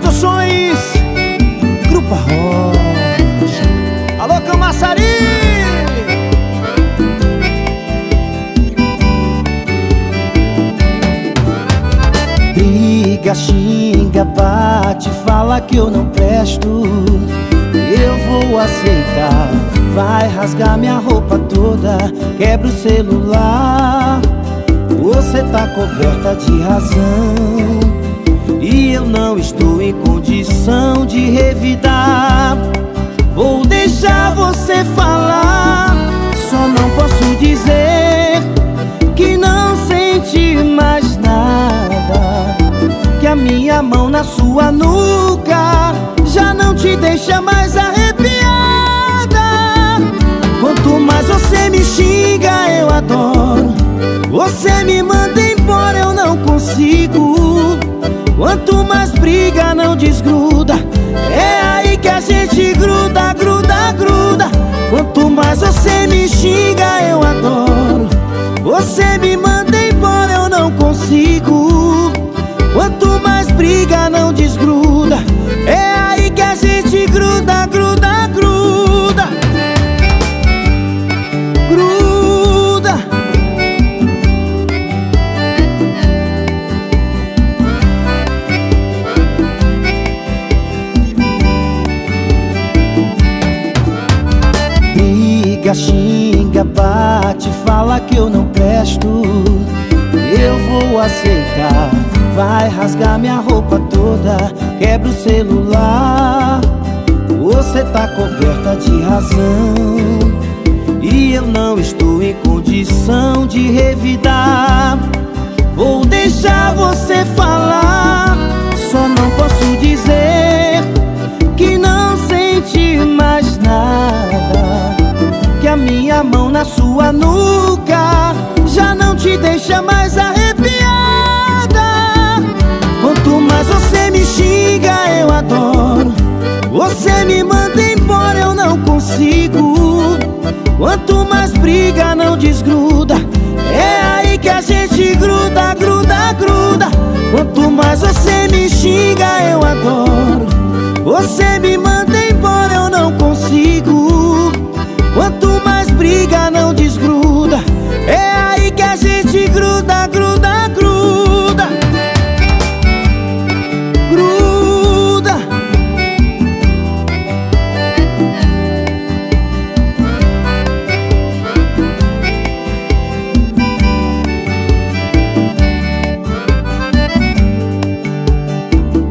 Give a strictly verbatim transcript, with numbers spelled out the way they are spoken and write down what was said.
Produções, Grupo Rocha. Alô, Camaçari! Briga, xinga, bate, fala que eu não presto. Eu vou aceitar. Vai rasgar minha roupa toda, quebra o celular. Você tá coberta de razão e eu não estou em condição de revidar. Vou deixar você falar, só não posso dizer que não senti mais nada, que a minha mão na sua nuca já não te deixa mais arrepiada. Quanto mais você me xinga, eu adoro. Você me manda embora, eu não consigo. Quanto mais briga, não desgruda. É aí que a gente gruda, gruda, gruda. Quanto mais você me xinga, eu adoro. Você me manda embora, eu não consigo. Quanto mais briga, não desgruda. É aí que a gente gruda, gruda, gruda. Gruda. Briga, xinga, bate, fala que eu não presto. Eu vou aceitar. Vai rasgar minha roupa toda, quebra o celular. Você tá coberta de razão e eu não estou em condição de revidar. Vou deixar você